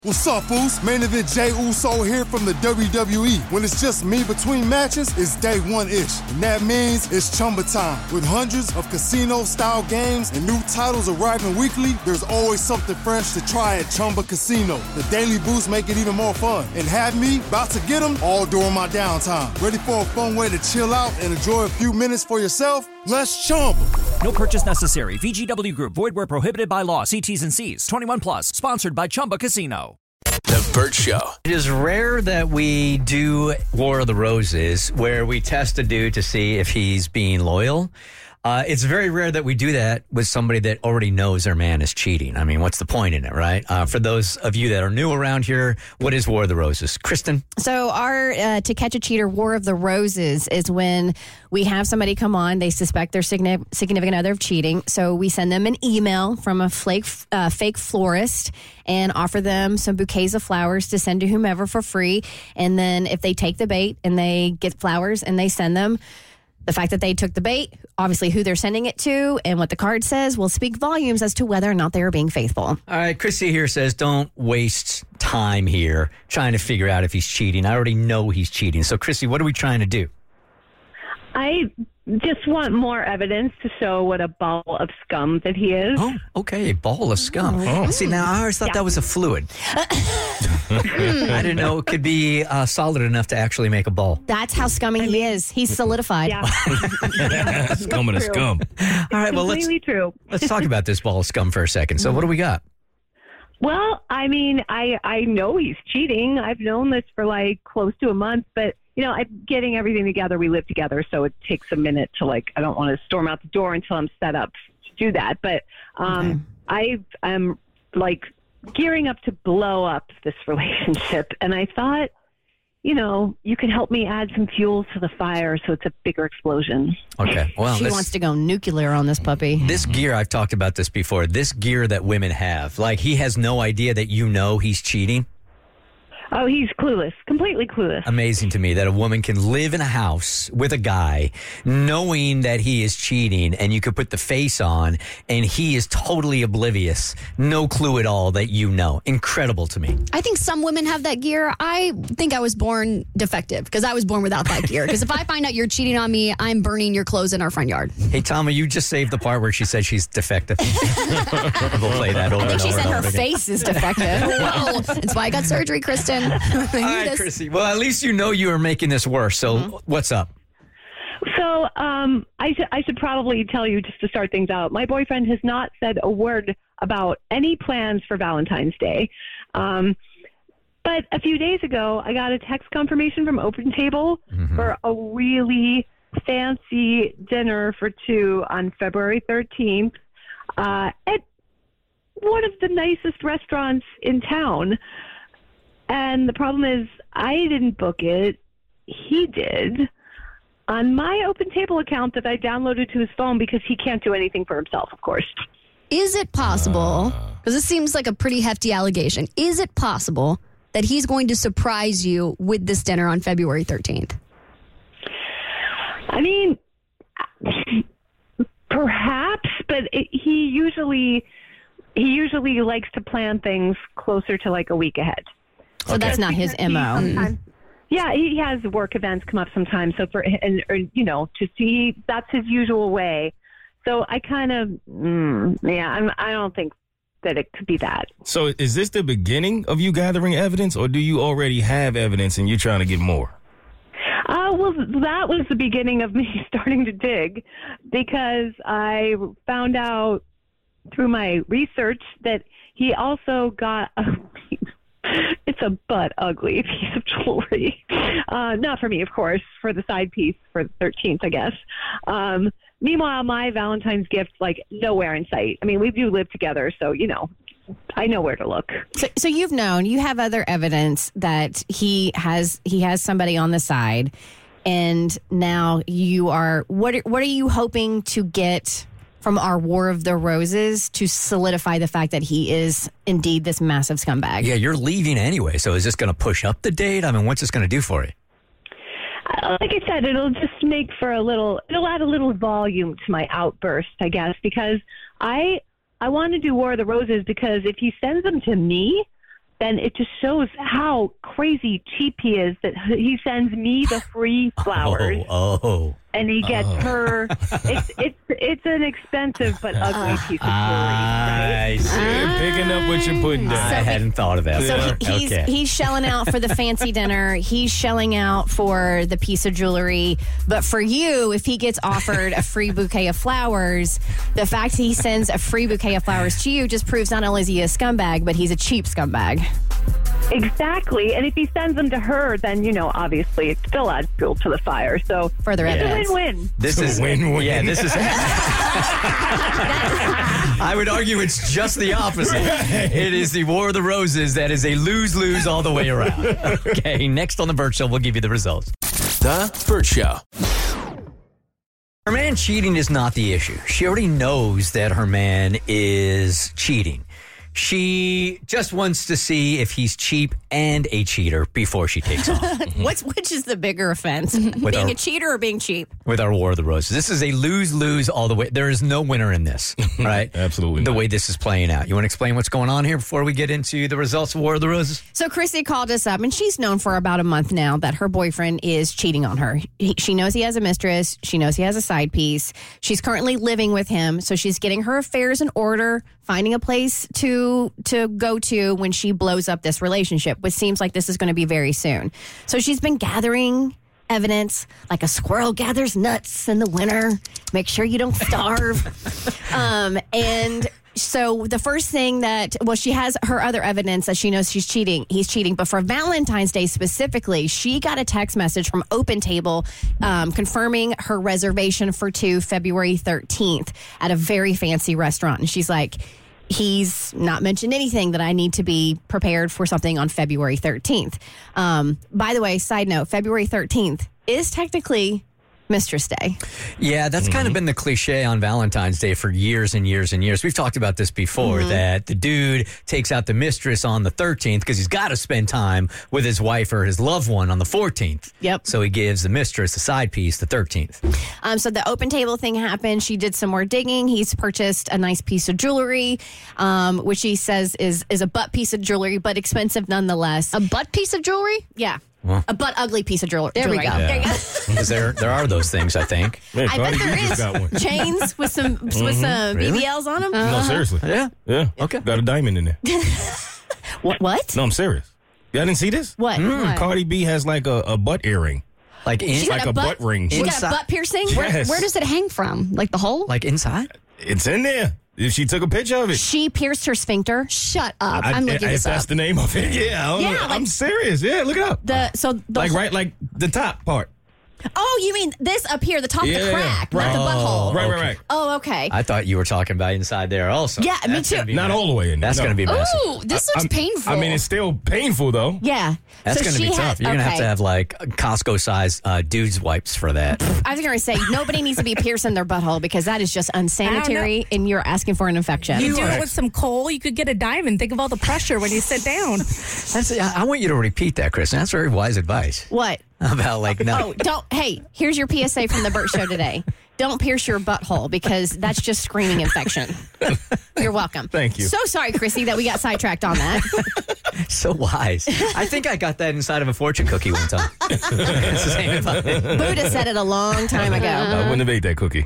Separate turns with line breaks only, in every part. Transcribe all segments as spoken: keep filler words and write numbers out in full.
What's up, Foos? Main event Jey Uso here from the W W E. When it's just me between matches, it's day one-ish. And that means it's Chumba time. With hundreds of casino-style games and new titles arriving weekly, there's always something fresh to try at Chumba Casino. The daily boosts make it even more fun. And have me about to get them all during my downtime. Ready for a fun way to chill out and enjoy a few minutes for yourself? Let's Chumba.
No purchase necessary. V G W Group. Void where prohibited by law. See T's and C's. twenty-one plus. Sponsored by Chumba Casino.
The Burt Show.
It is rare that we do War of the Roses, where we test a dude to see if he's being loyal. Uh, it's very rare that we do that with somebody that already knows their man is cheating. I mean, what's the point in it, right? Uh, for those of you that are new around here, what is War of the Roses? Kristen?
So our uh, To Catch a Cheater War of the Roses is when we have somebody come on, they suspect their significant other of cheating. So we send them an email from a flake, uh, fake florist and offer them some bouquets of flowers to send to whomever for free. And then if they take the bait and they get flowers and they send them, the fact that they took the bait, obviously who they're sending it to, and what the card says will speak volumes as to whether or not they are being faithful.
All right, Chrissy here says, don't waste time here trying to figure out if he's cheating. I already know he's cheating. So, Chrissy, what are we trying to do?
I just want more evidence to show what a ball of scum that he is.
Oh, okay, a ball of scum. Oh. See, now I always thought yeah. that was a fluid. I didn't know it could be uh, solid enough to actually make a ball.
That's how scummy I mean, he is. He's solidified.
Yeah.
Scum and a scum.
All right, well, let's,
true.
let's talk about this ball of scum for a second. So what do we got?
Well, I mean, I, I know he's cheating. I've known this for like close to a month, but you know, I'm getting everything together. We live together, so it takes a minute to, like, I don't want to storm out the door until I'm set up to do that. But um, okay. I am, like, gearing up to blow up this relationship. And I thought, you know, you could help me add some fuel to the fire so it's a bigger explosion.
Okay. Well,
she
this,
wants to go nuclear on this puppy.
This gear, I've talked about this before, this gear that women have, like, he has no idea that you know he's cheating.
Oh, he's clueless, completely clueless.
Amazing to me that a woman can live in a house with a guy knowing that he is cheating, and you could put the face on and he is totally oblivious. No clue at all that you know. Incredible to me.
I think some women have that gear. I think I was born defective because I was born without that gear. Because if I find out you're cheating on me, I'm burning your clothes in our front yard.
Hey, Tama, you just saved the part where she said she's defective. We'll play that over
I think
and
she
over
said
and
her
over
face is defective.
Well, that's why I got surgery, Kristen.
All right, Chrissy. Well, at least you know you are making this worse. So mm-hmm. What's up?
So um, I, sh- I should probably tell you just to start things out. My boyfriend has not said a word about any plans for Valentine's Day. Um, but a few days ago, I got a text confirmation from Open Table mm-hmm. for a really fancy dinner for two on February thirteenth uh, at one of the nicest restaurants in town. And the problem is, I didn't book it. He did on my Open Table account that I downloaded to his phone because he can't do anything for himself, of course.
Is it possible, because this seems like a pretty hefty allegation, is it possible that he's going to surprise you with this dinner on February thirteenth?
I mean, perhaps, but it, he usually he usually likes to plan things closer to like a week ahead.
So okay. That's not his M O.
Yeah, he has work events come up sometimes. So for and or, you know, to see that's his usual way. So I kind of mm, yeah, I'm, I don't think that it could be that.
So is this the beginning of you gathering evidence, or do you already have evidence and you're trying to get more?
Uh, well, that was the beginning of me starting to dig, because I found out through my research that he also got a it's a butt ugly piece of jewelry. Uh, not for me, of course, for the side piece for the thirteenth, I guess. Um, meanwhile, my Valentine's gift, like, nowhere in sight. I mean, we do live together, so, you know, I know where to look.
So, so you've known, you have other evidence that he has he has somebody on the side, and now you are, what, what are you hoping to get from our War of the Roses to solidify the fact that he is indeed this massive scumbag?
Yeah, you're leaving anyway, so is this going to push up the date? I mean, what's this going to do for you?
Uh, like I said, it'll just make for a little, it'll add a little volume to my outburst, I guess, because I I want to do War of the Roses because if he sends them to me, then it just shows how crazy cheap he is that he sends me the free flowers.
Oh, oh.
And he gets
oh.
her. It's it's it's an expensive but ugly piece of jewelry.
I see.
You're picking up what you're putting down.
I hadn't thought of that.
So
before.
he, he's
okay.
he's shelling out for the fancy dinner. He's shelling out for the piece of jewelry. But for you, if he gets offered a free bouquet of flowers, the fact he sends a free bouquet of flowers to you just proves not only is he a scumbag, but he's a cheap scumbag.
Exactly. And if he sends them to her, then, you know, obviously it still adds fuel to the fire. So
Further
it's
evidence.
a win-win.
This
It's
is
a win-win.
Yeah, this is. I would argue it's just the opposite. It is the War of the Roses that is a lose-lose all the way around. Okay, next on the Burt Show, we'll give you the results.
The Burt Show.
Her man cheating is not the issue. She already knows that her man is cheating. She just wants to see if he's cheap and a cheater before she takes off.
What's which is the bigger offense? being
our-
a cheater or being cheap?
With our War of the Roses. This is a lose-lose all the way. There is no winner in this, right?
Absolutely
The
not.
way this is playing out. You want to explain what's going on here before we get into the results of War of the Roses?
So Chrissy called us up, and she's known for about a month now that her boyfriend is cheating on her. He, she knows he has a mistress. She knows he has a side piece. She's currently living with him, so she's getting her affairs in order, finding a place to to go to when she blows up this relationship, which seems like this is going to be very soon. So she's been gathering evidence like a squirrel gathers nuts in the winter. Make sure you don't starve. um, and so the first thing that, well, she has her other evidence that she knows she's cheating. He's cheating. But for Valentine's Day specifically, she got a text message from Open Table um, confirming her reservation for two February thirteenth at a very fancy restaurant. And she's like, he's not mentioned anything that I need to be prepared for something on February thirteenth. Um, by the way, side note, February thirteenth is technically Mistress Day.
Yeah, that's kind of been the cliche on Valentine's Day for years and years and years. We've talked about this before,
Mm-hmm.
that the dude takes out the mistress on the thirteenth because he's got to spend time with his wife or his loved one on the fourteenth.
Yep.
So he gives the mistress a side piece the thirteenth.
Um, so the Open Table thing happened. She did some more digging. He's purchased a nice piece of jewelry, um, which he says is is a butt piece of jewelry, but expensive nonetheless.
A butt piece of jewelry?
Yeah. A butt ugly piece of jewelry.
There we
jewelry.
go.
There you go.
Because there, there are those things, I think.
Man,
I bet
Cardi B
there
just
is
got one.
chains with some with some
Really?
B B Ls on them.
No, seriously.
Yeah.
Yeah.
Okay.
Got a diamond in there.
What? What?
No, I'm serious. Y'all didn't see this?
What?
Mm, Cardi B has like a, a butt earring.
Like in,
She's got
like
a
a butt ring.
She got
Inside-
a butt piercing.
Yes.
Where does it hang from? Like the hole?
like inside?
It's in there. If she took a picture of it.
She pierced her sphincter.
Shut up.
I-
I'm looking
I-
this
if that's
up.
the name of it. Yeah, I don't
Yeah,
know.
like-
I'm serious. Yeah, look it up.
The so the
like right, like the top part.
Oh, you mean this up here, the top of
Yeah,
the crack,
right.
not the butthole.
Right,
okay.
right, right.
Oh, okay.
I thought you were talking about inside there also.
Yeah, me
That's
too.
gonna be
Not
messy.
all the way in there.
That's
no.
going to be messy.
Ooh, this looks
I'm-
painful.
I mean, it's still painful though.
Yeah.
That's
So
going to be
she
tough.
has-
You're going to have
okay.
to have like Costco-sized uh, dude's wipes for that.
I was going to say, nobody needs to be piercing their butthole because that is just unsanitary and you're asking for an infection.
You do it with some coal, you could get a diamond. Think of all the pressure when you sit down.
That's, I I want you to repeat that, Chris. That's very wise advice
What?
about like no.
Oh, don't. Hey, here's your P S A from the Burt Show today. Don't pierce your butthole because that's just screaming infection. You're welcome.
Thank you.
So sorry, Chrissy, that we got sidetracked on that.
So wise. I think I got that inside of a fortune cookie one time. It's the same advice.
Buddha said it a long time ago.
I wouldn't have ate that cookie.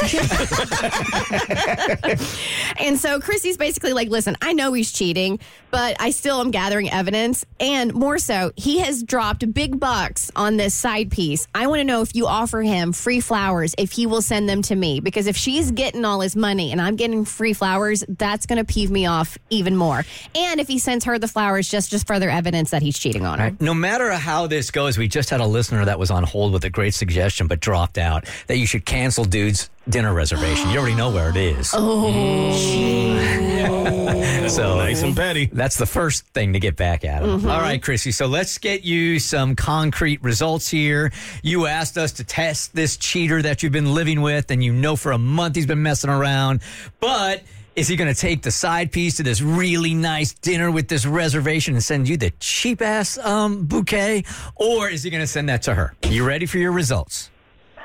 And so Chrissy's basically like, listen, I know he's cheating, but I still am gathering evidence. And more so, he has dropped big bucks on this side piece. I want to know if you offer him free flowers, if he will send them to me. Because if she's getting all his money and I'm getting free flowers, that's going to peeve me off even more. And if he sends her the flowers, just, just further evidence that he's cheating on her.
No matter how this goes, we just had a listener that was on hold with a great suggestion but dropped out that you should cancel dude's dinner reservation. You already know where it is.
Oh.
So
Nice and petty.
that's the first thing to get back at him. All right, Chrissy. So let's get you some concrete results here. You asked us to test this cheater that you've been living with, and you know for a month he's been messing around. But is he going to take the side piece to this really nice dinner with this reservation and send you the cheap ass um, bouquet? Or is he going to send that to her? You ready for your results?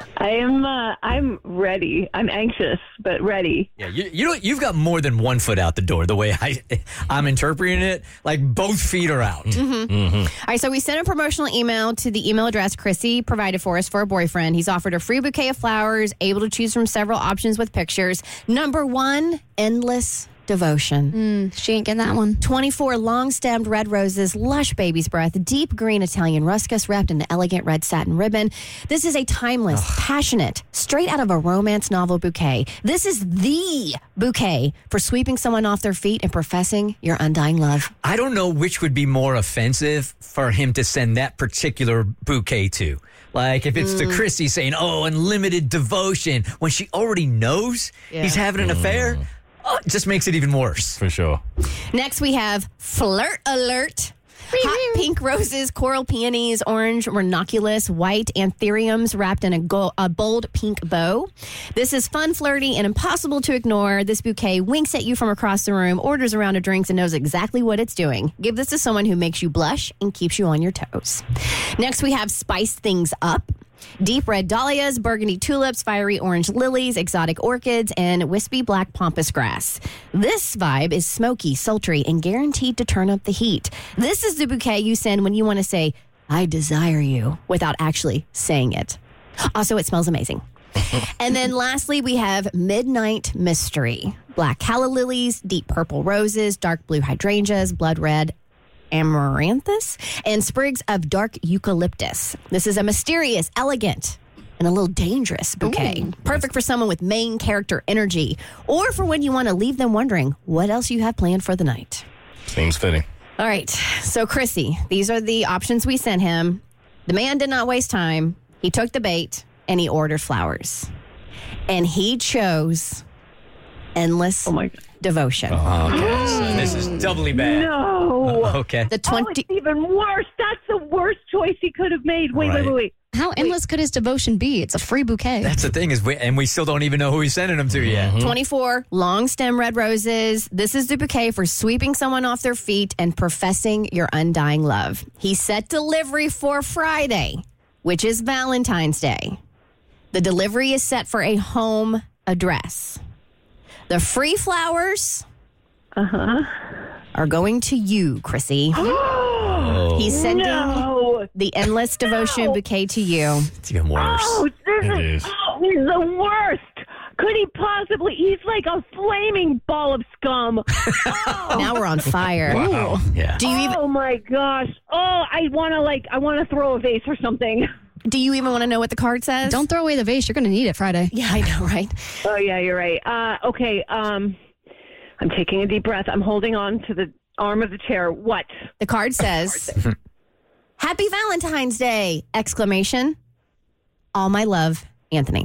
I am. Uh, I'm ready. I'm anxious, but ready.
Yeah, you you know you've got more than one foot out the door. The way I I'm interpreting it, like both feet are out.
Mm-hmm. Mm-hmm. All right, so we sent a promotional email to the email address Chrissy provided for us for a boyfriend. He's offered a free bouquet of flowers, able to choose from several options with pictures. Number one, endless devotion.
Mm, she ain't getting that one.
twenty-four long-stemmed red roses, lush baby's breath, deep green Italian ruscus wrapped in an elegant red satin ribbon. This is a timeless, Ugh. passionate, straight out of a romance novel bouquet. This is the bouquet for sweeping someone off their feet and professing your undying love.
I don't know which would be more offensive for him to send that particular bouquet to. Like if it's mm. to Chrissy saying, oh, unlimited devotion, when she already knows yeah. he's having an mm. affair. Oh, it just makes it even worse.
For sure.
Next, we have Flirt Alert. Hot pink roses, coral peonies, orange ranunculus, white anthuriums wrapped in a, go- a bold pink bow. This is fun, flirty, and impossible to ignore. This bouquet winks at you from across the room, orders a round of drinks, and knows exactly what it's doing. Give this to someone who makes you blush and keeps you on your toes. Next, we have Spice Things Up. Deep red dahlias, burgundy tulips, fiery orange lilies, exotic orchids, and wispy black pampas grass. This vibe is smoky, sultry, and guaranteed to turn up the heat. This is the bouquet you send when you want to say, I desire you, without actually saying it. Also, it smells amazing. And then lastly, we have Midnight Mystery. Black calla lilies, deep purple roses, dark blue hydrangeas, blood red amaranthus, and sprigs of dark eucalyptus. This is a mysterious, elegant, and a little dangerous bouquet. Ooh. Perfect for someone with main character energy, or for when you want to leave them wondering what else you have planned for the night.
Seems fitting.
All right. So, Chrissy, these are the options we sent him. The man did not waste time. He took the bait, and he ordered flowers. And he chose endless oh my God. Devotion.
Oh, okay. So this is doubly bad.
No.
Uh, okay.
The twenty
oh, it's even worse. That's the worst choice he could have made. Wait, right. wait, wait, wait.
How endless wait. could his devotion be? It's a free bouquet.
That's the thing is, we, and we still don't even know who he's sending them to yet.
Mm-hmm. twenty-four long stem red roses. This is the bouquet for sweeping someone off their feet and professing your undying love. He set delivery for Friday, which is Valentine's Day. The delivery is set for a home address. The free flowers
uh-huh.
are going to you, Chrissy.
Oh,
He's sending
no.
the endless devotion
no.
bouquet to you.
It's even worse.
Oh, this
it
is,
is.
Oh, he's the worst. Could he possibly? He's like a flaming ball of scum. Oh.
Now we're on fire.
Wow.
Yeah.
Do you even,
oh my gosh. Oh, I want to like. I want to throw a vase or something.
Do you even want to know what the card says?
Don't throw away the vase. You're going to need it Friday.
Yeah, I know, right?
Oh, yeah, you're right. Uh, okay, um, I'm taking a deep breath. I'm holding on to the arm of the chair. What?
The card says, Happy Valentine's Day! Exclamation. All my love, Anthony.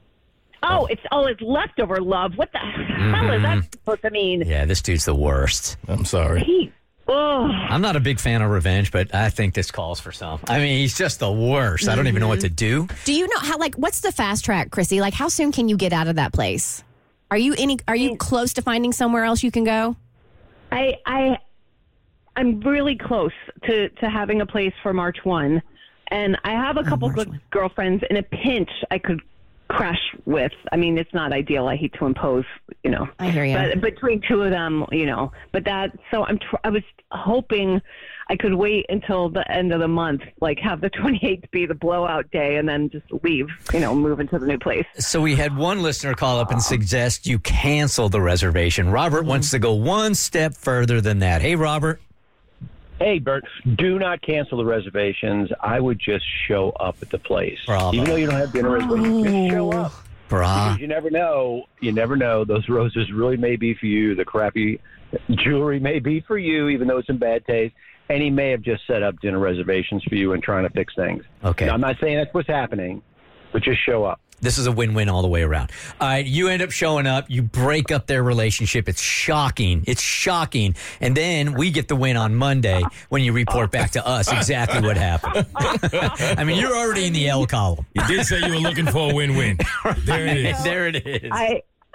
Oh, it's oh, it's leftover love. What the mm-hmm. hell is that supposed to mean?
Yeah, this dude's the worst.
I'm sorry.
He, oh.
I'm not a big fan of revenge, but I think this calls for some. I mean, he's just the worst. Mm-hmm. I don't even know what to do.
Do you know how? Like, what's the fast track, Chrissy? Like, how soon can you get out of that place? Are you any? Are you close to finding somewhere else you can go?
I I I'm really close to to having a place for March first, and I have a couple
oh,
good girlfriends. In a pinch, I could crash with. I mean, it's not ideal. I hate to impose, you know.
I hear you.
But between two of them, you know. But that. So I'm. Tr- I was hoping I could wait until the end of the month, like have the twenty-eighth be the blowout day, and then just leave. You know, move into the new place.
So we had one listener call up and suggest you cancel the reservation. Robert mm-hmm. wants to go one step further than that. Hey, Robert.
Hey, Bert, do not cancel the reservations. I would just show up at the place.
Bravo.
Even though you don't have dinner reservations, just show up.
Brah.
Because you never know. You never know. Those roses really may be for you. The crappy jewelry may be for you, even though it's in bad taste. And he may have just set up dinner reservations for you and trying to fix things.
Okay.
Now, I'm not saying that's what's happening, but just show up.
This is a win-win all the way around. All right, you end up showing up. You break up their relationship. It's shocking. It's shocking. And then we get the win on Monday when you report back to us exactly what happened. I mean, you're already in the L column.
You did say you were looking for a win-win. There it is.
There it is.
I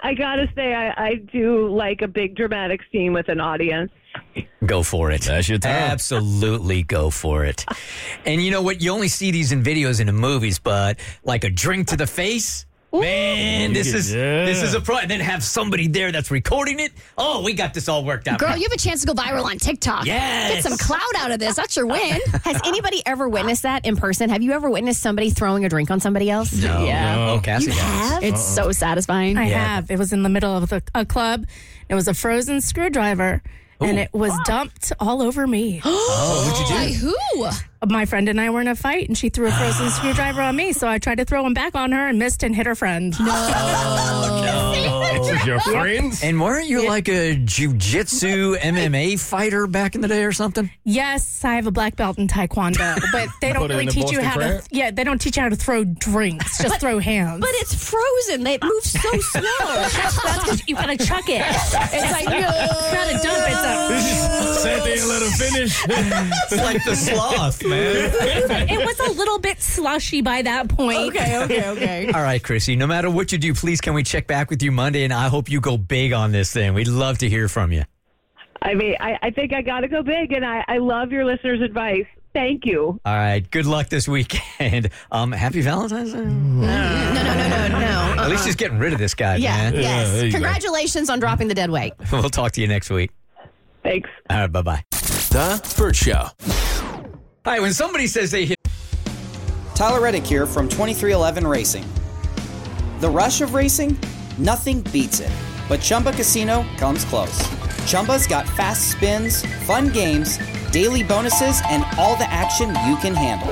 I gotta say, I, I do like a big dramatic scene with an audience.
Go for it.
That's your time.
Absolutely go for it. And you know what? You only see these in videos and in movies, but like a drink to the face. Man, this is
Yeah.
this is a pro. And then have somebody there that's recording it. Oh, we got this all worked out.
Girl, you have a chance to go viral on TikTok.
Yes.
Get some clout out of this. That's your win.
Has anybody ever witnessed that in person? Have you ever witnessed somebody throwing a drink on somebody else?
No.
Yeah.
Oh, Cassie
You
has.
have? It's so satisfying.
I
Yeah.
have. It was in the middle of the, a club. It was a frozen screwdriver, and it was dumped all over me.
Oh, what'd you
By
do?
who?
My friend and I were in a fight, and she threw a frozen screwdriver on me. So I tried to throw him back on her and missed and hit her friend.
This is your friends?
And weren't you like a jujitsu M M A fighter back in the day or something?
Yes, I have a black belt in Taekwondo, but they don't
Put it
really
in the
teach you
Boston
how
Crab?
to. Yeah, they don't teach you how to throw drinks. Just throw hands.
But it's frozen. They move so slow.
That's because you gotta chuck it. It's like no, it's not a dump. It's a.
Sat there and let him finish.
It's like the sloth, man.
It was a little bit slushy by that point.
okay, okay, okay.
All right, Chrissy, no matter what you do, please can we check back with you Monday? And I hope you go big on this thing. We'd love to hear from you.
I mean, I, I think I gotta go big, and I, I love your listeners' advice. Thank you.
All right, good luck this weekend. Um, happy Valentine's Day.
No, no, no, no, no.
At least she's getting rid of this guy,
Yeah,
man.
there
yes.
you go.
Congratulations on dropping the dead weight.
We'll talk to you next week.
Thanks.
All right, bye-bye.
The Burt Show.
All right, when somebody says they hit...
Tyler Reddick here from twenty-three eleven Racing. The rush of racing? Nothing beats it. But Chumba Casino comes close. Chumba's got fast spins, fun games, daily bonuses, and all the action you can handle.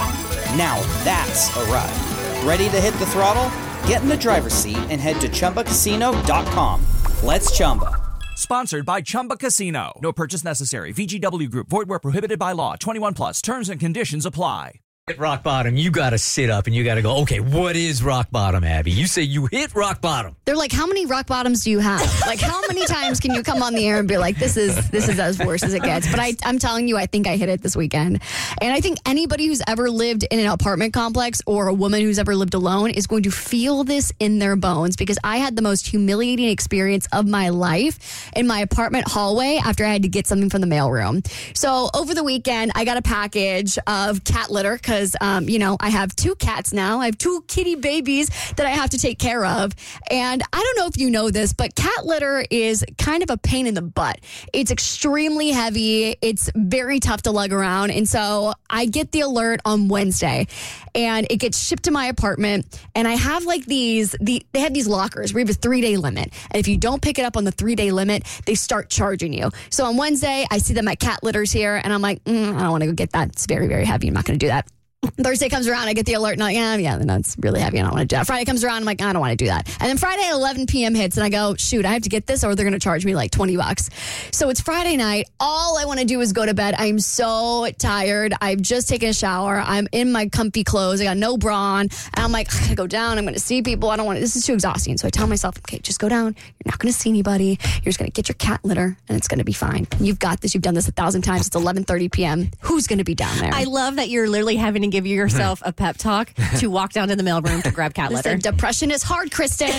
Now that's a ride. Ready to hit the throttle? Get in the driver's seat and head to Chumba Casino dot com. Let's Chumba.
Sponsored by Chumba Casino. No purchase necessary. V G W Group. Void where prohibited by law. twenty-one plus. Terms and conditions apply.
At rock bottom, you got to sit up and you got to go, okay, what is rock bottom, Abby? You say you hit rock bottom.
They're like, how many rock bottoms do you have? Like, how many times can you come on the air and be like, this is this is as worse as it gets? But I, I'm telling you, I think I hit it this weekend. And I think anybody who's ever lived in an apartment complex or a woman who's ever lived alone is going to feel this in their bones, because I had the most humiliating experience of my life in my apartment hallway after I had to get something from the mailroom. So over the weekend, I got a package of cat litter because, um, you know, I have two cats now. I have two kitty babies that I have to take care of. And I don't know if you know this, but cat litter is kind of a pain in the butt. It's extremely heavy. It's very tough to lug around. And so I get the alert on Wednesday and it gets shipped to my apartment. And I have like these, the, they have these lockers where you have a three day limit. And if you don't pick it up on the three day limit, they start charging you. So on Wednesday, I see that my cat litter's here and I'm like, mm, I don't want to go get that. It's very, very heavy. I'm not going to do that. Thursday comes around, I get the alert, and I'm like, yeah, yeah, no, it's really heavy. I don't want to do that. Friday comes around, I'm like, I don't want to do that. And then Friday at eleven p.m. hits, and I go, shoot, I have to get this, or they're going to charge me like twenty bucks. So it's Friday night. All I want to do is go to bed. I'm so tired. I've just taken a shower. I'm in my comfy clothes. I got no bra on. And I'm like, I got to go down. I'm going to see people. I don't want to. This is too exhausting. So I tell myself, okay, just go down. You're not going to see anybody. You're just going to get your cat litter, and it's going to be fine. You've got this. You've done this a thousand times. It's eleven thirty p.m. Who's going to be down there?
I love that you're literally having to give yourself a pep talk to walk down to the mailroom to grab cat litter.
Listen, depression is hard, Kristen.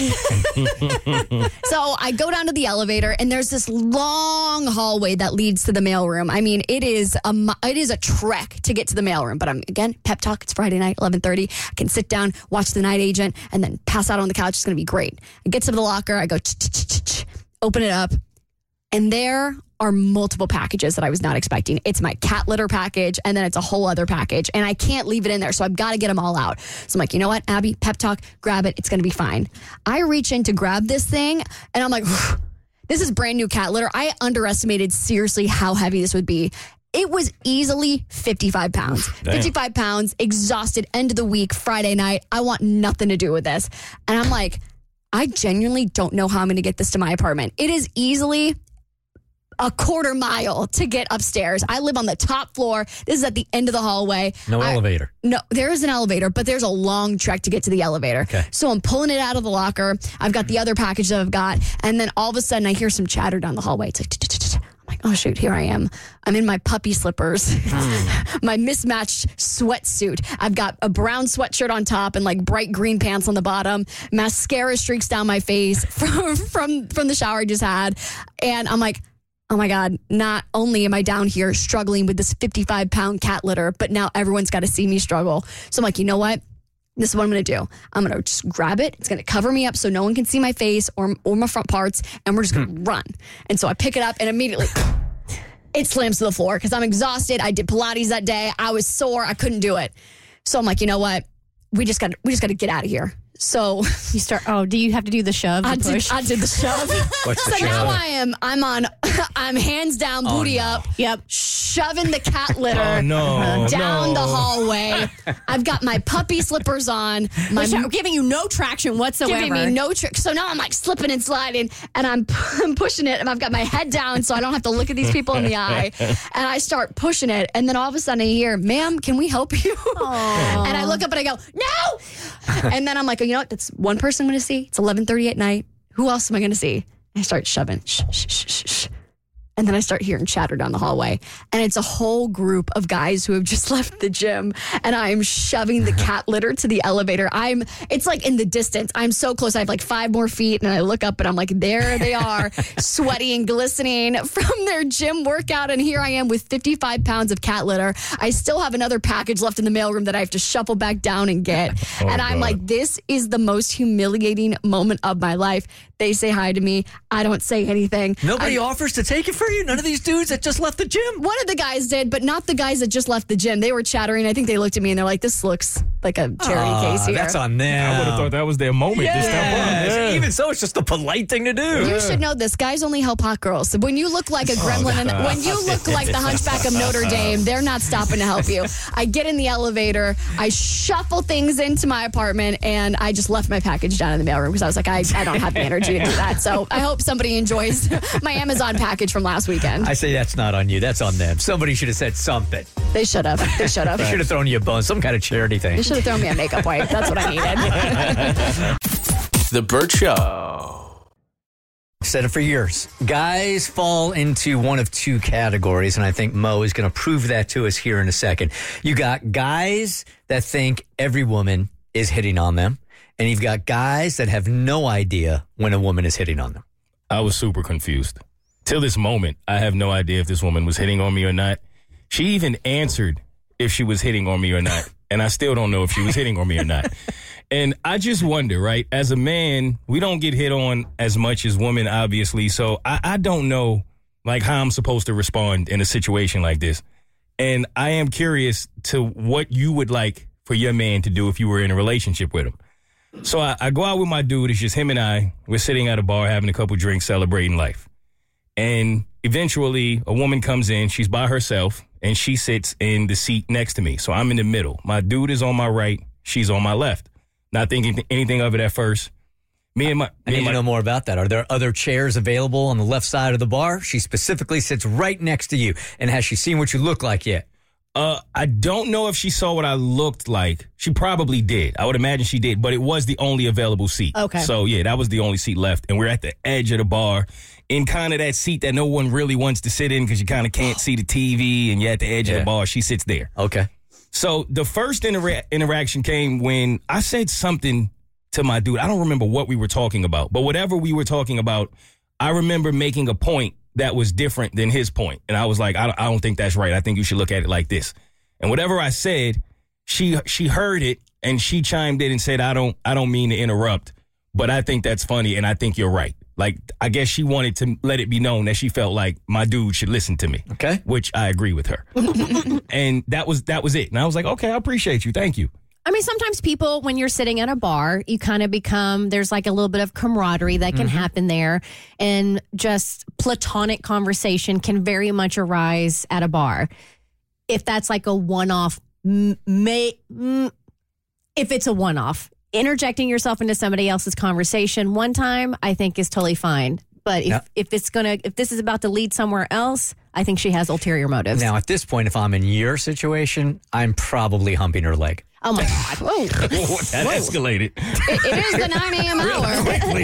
So I go down to the elevator, and there's this long hallway that leads to the mailroom. I mean, it is a it is a trek to get to the mailroom. But I'm again pep talk. It's Friday night, eleven thirty. I can sit down, watch The Night Agent, and then pass out on the couch. It's going to be great. I get to the locker. I go open it up, and there are multiple packages that I was not expecting. It's my cat litter package, and then it's a whole other package, and I can't leave it in there, so I've got to get them all out. So I'm like, you know what, Abby, pep talk, grab it. It's going to be fine. I reach in to grab this thing, and I'm like, this is brand new cat litter. I underestimated seriously how heavy this would be. It was easily fifty-five pounds.
Damn.
fifty-five pounds, exhausted, end of the week, Friday night. I want nothing to do with this. And I'm like, I genuinely don't know how I'm going to get this to my apartment. It is easily a quarter mile to get upstairs. I live on the top floor. This is at the end of the hallway.
No
I,
elevator.
No, there is an elevator, but there's a long trek to get to the elevator.
Okay.
So I'm pulling it out of the locker. I've got the other package that I've got. And then all of a sudden I hear some chatter down the hallway. It's like, I'm like, oh, shoot, here I am. I'm in my puppy slippers, my mismatched sweatsuit. I've got a brown sweatshirt on top and like bright green pants on the bottom. Mascara streaks down my face from, from, from the shower I just had. And I'm like, oh my God, not only am I down here struggling with this fifty-five pound cat litter, but now everyone's got to see me struggle. So I'm like, you know what? This is what I'm going to do. I'm going to just grab it. It's going to cover me up so no one can see my face or, or my front parts. And we're just going to run. And so I pick it up and immediately it slams to the floor because I'm exhausted. I did Pilates that day. I was sore. I couldn't do it. So I'm like, you know what? We just got we just got to get out of here. So
you start. Oh, do you have to do the shove? The
I
push?
did. I did the shove.
What's the
so
shove?
now I am. I'm on. I'm hands down,
Oh,
booty
no.
up.
Yep.
Shoving the cat litter
Oh, no,
down
no.
the hallway. I've got my puppy slippers on. My
Which are giving you no traction whatsoever.
giving me no trick. So now I'm like slipping and sliding, and I'm, I'm pushing it, and I've got my head down so I don't have to look at these people in the eye. And I start pushing it, and then all of a sudden I hear, "Ma'am, can we help you?" And I look up and I go, "No!" And then I'm like, oh, you know what? That's one person I'm going to see. It's eleven thirty at night. Who else am I going to see? And I start shoving. Shh, shh, shh, shh, shh. And then I start hearing chatter down the hallway. And it's a whole group of guys who have just left the gym. And I am shoving the cat litter to the elevator. I'm, it's like in the distance. I'm so close. I have like five more feet. And I look up and I'm like, there they are, sweaty and glistening from their gym workout. And here I am with fifty-five pounds of cat litter. I still have another package left in the mailroom that I have to shuffle back down and get.
Oh,
and I'm
God.
like, this is the most humiliating moment of my life. They say hi to me. I don't say anything.
Nobody
I-
offers to take it for you? None of these dudes that just left the gym?
One of the guys did, but not the guys that just left the gym. They were chattering. I think they looked at me and they're like, this looks like a charity
Ah,
case here.
That's on them.
I would have thought that was their moment to step up.
Yes.
Yeah.
Even so, it's just a polite thing to do.
You should know this. Guys only help hot girls. So when you look like a gremlin, and when you look like the Hunchback of Notre Dame, they're not stopping to help you. I get in the elevator, I shuffle things into my apartment, and I just left my package down in the mailroom because I was like, I, I don't have the energy to do that. So I hope somebody enjoys my Amazon package from last weekend.
I say that's not on you. That's on them. Somebody should have said something.
They should have. They should have.
They should have thrown you a bone, some kind of charity thing.
They should have thrown me a makeup wipe. That's what I needed.
The Burt Show.
Said it for years. Guys fall into one of two categories, and I think Mo is going to prove that to us here in a second. You got guys that think every woman is hitting on them, and you've got guys that have no idea when a woman is hitting on them.
I was super confused. Till this moment, I have no idea if this woman was hitting on me or not. She even answered if she was hitting on me or not, and I still don't know if she was hitting on me or not. And I just wonder, right, as a man, we don't get hit on as much as women, obviously, so I, I don't know, like, how I'm supposed to respond in a situation like this. And I am curious to what you would like for your man to do if you were in a relationship with him. So I, I go out with my dude. It's just him and I. We're sitting at a bar having a couple drinks, celebrating life. And eventually a woman comes in. She's by herself, and she sits in the seat next to me. So I'm in the middle. My dude is on my right. She's on my left. Not thinking anything of it at first. Me and my...
I
me
need
and
to
my
know more about that. Are there other chairs available on the left side of the bar? She specifically sits right next to you. And has she seen what you look like yet?
Uh, I don't know if she saw what I looked like. She probably did. I would imagine she did, but it was the only available seat.
Okay.
So, yeah, that was the only seat left. And we're at the edge of the bar in kind of that seat that no one really wants to sit in because you kind of can't see the T V and you're at the edge
Yeah.
of the bar. She sits there.
Okay.
So the first intera- interaction came when I said something to my dude. I don't remember what we were talking about, but whatever we were talking about, I remember making a point that was different than his point. And I was like, I don't, I don't think that's right. I think you should look at it like this. And whatever I said, she she heard it and she chimed in and said, I don't I don't mean to interrupt, but I think that's funny and I think you're right. Like, I guess she wanted to let it be known that she felt like my dude should listen to me.
Okay.
Which I agree with her. And that was that was it. And I was like, okay, I appreciate you. Thank you.
I mean, sometimes people, when you're sitting at a bar, you kind of become, there's like a little bit of camaraderie that can
Mm-hmm.
happen there. And just platonic conversation can very much arise at a bar. If that's like a one-off, m- may, mm, if it's a one-off, interjecting yourself into somebody else's conversation one time, I think is totally fine. But if,
Yeah.
if it's going to, if this is about to lead somewhere else, I think she has ulterior motives.
Now, at this point, if I'm in your situation, I'm probably humping her leg.
Oh, my God. Whoa.
That
Whoa.
escalated.
It, it is the nine a.m. hour.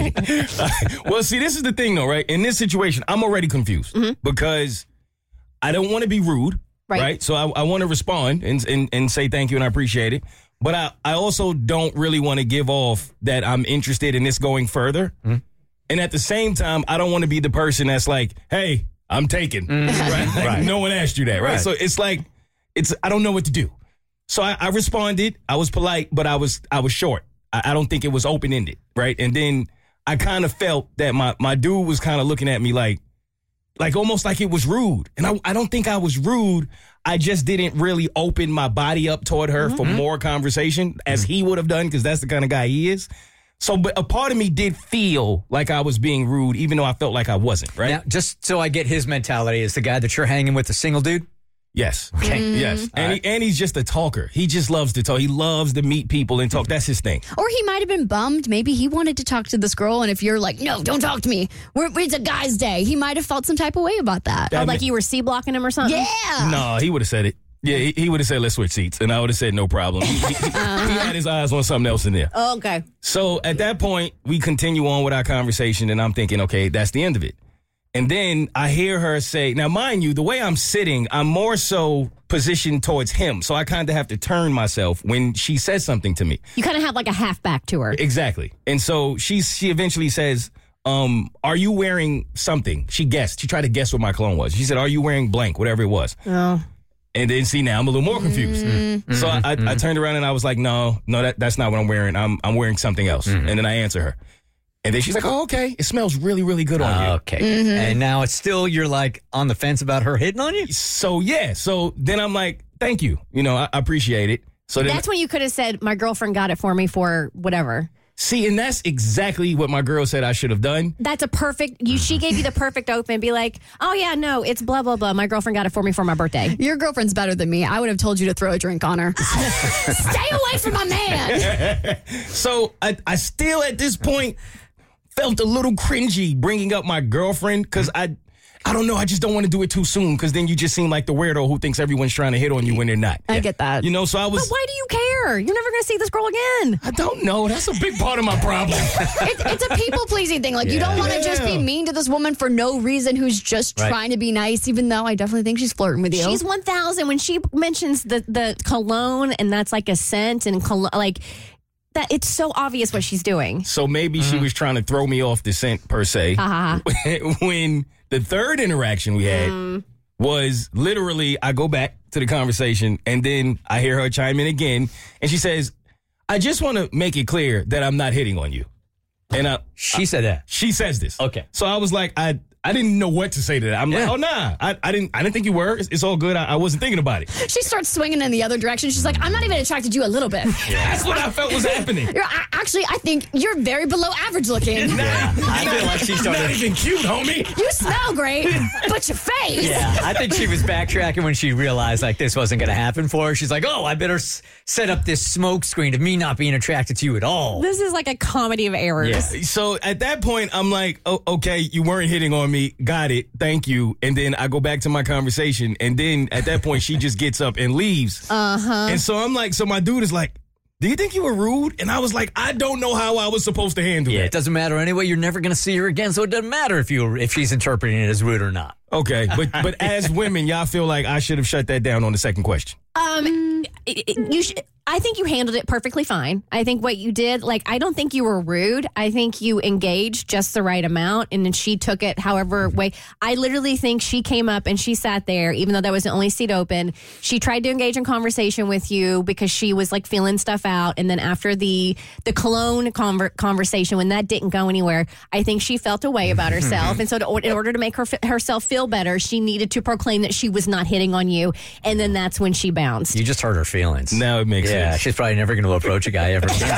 Quickly. Well, see, this is the thing, though, right? In this situation, I'm already confused
Mm-hmm.
because I don't want to be rude,
Right.
right? So I, I want to respond and, and and say thank you and I appreciate it. But I, I also don't really want to give off that I'm interested in this going further.
Mm-hmm.
And at the same time, I don't want to be the person that's like, hey, I'm taken.
Mm-hmm.
Right? Like,
Right.
no one asked you that, right?
Right.
So it's like, it's I don't know what to do. So I, I responded. I was polite, but I was I was short. I, I don't think it was open ended, right? And then I kind of felt that my my dude was kind of looking at me like, like almost like it was rude. And I I don't think I was rude. I just didn't really open my body up toward her for more conversation as he would have done because that's the kind of guy he is. So, but a part of me did feel like I was being rude, even though I felt like I wasn't. Right?
Now, just so I get his mentality, is the guy that you're hanging with a single dude?
Yes.
Okay.
Yes. And, he, and he's just a talker. He just loves to talk. He loves to meet people and talk. That's his thing.
Or he might have been bummed. Maybe he wanted to talk to this girl, and if you're like, no, don't talk to me. We're, it's a guy's day. He might have felt some type of way about that.
Or like you were C-blocking him or something?
Yeah.
No, he would have said it. Yeah, he, he would have said, let's switch seats. And I would have said, no problem. He, he, he had his eyes on something else in there.
Oh, okay.
So at that point, we continue on with our conversation, and I'm thinking, okay, that's the end of it. And then I hear her say, now, mind you, the way I'm sitting, I'm more so positioned towards him. So I kind of have to turn myself when she says something to me.
You kind of have like a half back to her.
Exactly. And so she, she eventually says, um, are you wearing something? She guessed. She tried to guess what my cologne was. She said, are you wearing blank, whatever it was?
Oh.
And then see, now I'm a little more confused.
Mm-hmm.
So I, I, I turned around and I was like, no, no, that, that's not what I'm wearing. I'm I'm wearing something else.
Mm-hmm.
And then I answer her. And then she's like, oh, okay. It smells really, really good on you.
Okay. And now it's still, you're like on the fence about her hitting on you?
So, yeah. So then I'm like, thank you. You know, I, I appreciate it. So then,
That's when you could have said, my girlfriend got it for me for whatever.
see, and that's exactly what my girl said I should have done.
That's a perfect, you. She gave you the perfect open. Be like, oh, yeah, no, it's blah, blah, blah. My girlfriend got it for me for my birthday.
Your girlfriend's better than me. I would have told you to throw a drink on her. Stay away from my man.
So I, I still, at this point, felt a little cringy bringing up my girlfriend because I, I don't know. I just don't want to do it too soon because then you just seem like the weirdo who thinks everyone's trying to hit on you when they're not.
I get that.
You know, so I was.
But why do you care? You're never going to see this girl again.
I don't know. That's a big part of my problem.
It, it's a people pleasing thing. Like, you don't want to just be
Yeah.
mean to this woman for no reason who's just
Right.
trying to be nice, even though I definitely think she's flirting with you.
She's one thousand. When she mentions the, the cologne and that's like a scent and cologne, like that, it's so obvious what she's doing.
So maybe she was trying to throw me off the scent per se.
Uh-huh.
When the third interaction we had was literally, I go back to the conversation and then I hear her chime in again, and she says, "I just want to make it clear that I'm not hitting on you." And I,
She said that.
she says this.
Okay.
So I was like, I I didn't know what to say to that. I'm
Yeah.
like, oh nah, I, I didn't I didn't think you were. It's, it's all good. I, I wasn't thinking about it.
She starts swinging in the other direction. She's like, I'm not even attracted to you a little bit.
That's what I felt was happening.
You're, I, actually, I think you're very below average looking.
Yeah, I feel like she
Not
started.
even cute, homie.
You smell great, but your face.
Yeah, I think she was backtracking when she realized like this wasn't going to happen for her. She's like, "Oh, I better s- set up this smoke screen of me not being attracted to you at all."
This is like a comedy of errors.
Yeah.
So at that point, I'm like, oh, okay, you weren't hitting on me. Got it. Thank you. And then I go back to my conversation. And then at that point, she just gets up and leaves.
Uh-huh.
And so I'm like, so my dude is like, do you think you were rude? And I was like, I don't know how I was supposed to handle
Yeah,
it.
it doesn't matter anyway. You're never going to see her again, so it doesn't matter if you if she's interpreting it as rude or not.
Okay. But but as women, y'all feel like I should have shut that down on the second question.
Um, it, it- you should. I think you handled it perfectly fine. I think what you did, like, I don't think you were rude. I think you engaged just the right amount, and then she took it however way. I literally think she came up and she sat there, even though that was the only seat open. She tried to engage in conversation with you because she was like feeling stuff out. And then after the the cologne conver- conversation, when that didn't go anywhere, I think she felt a way about herself. And so, to, in order to make her herself feel better, she needed to proclaim that she was not hitting on you. And then that's when she bounced.
You just hurt her feelings.
Now it makes
Yeah,
sense.
she's probably never going to approach a guy ever again.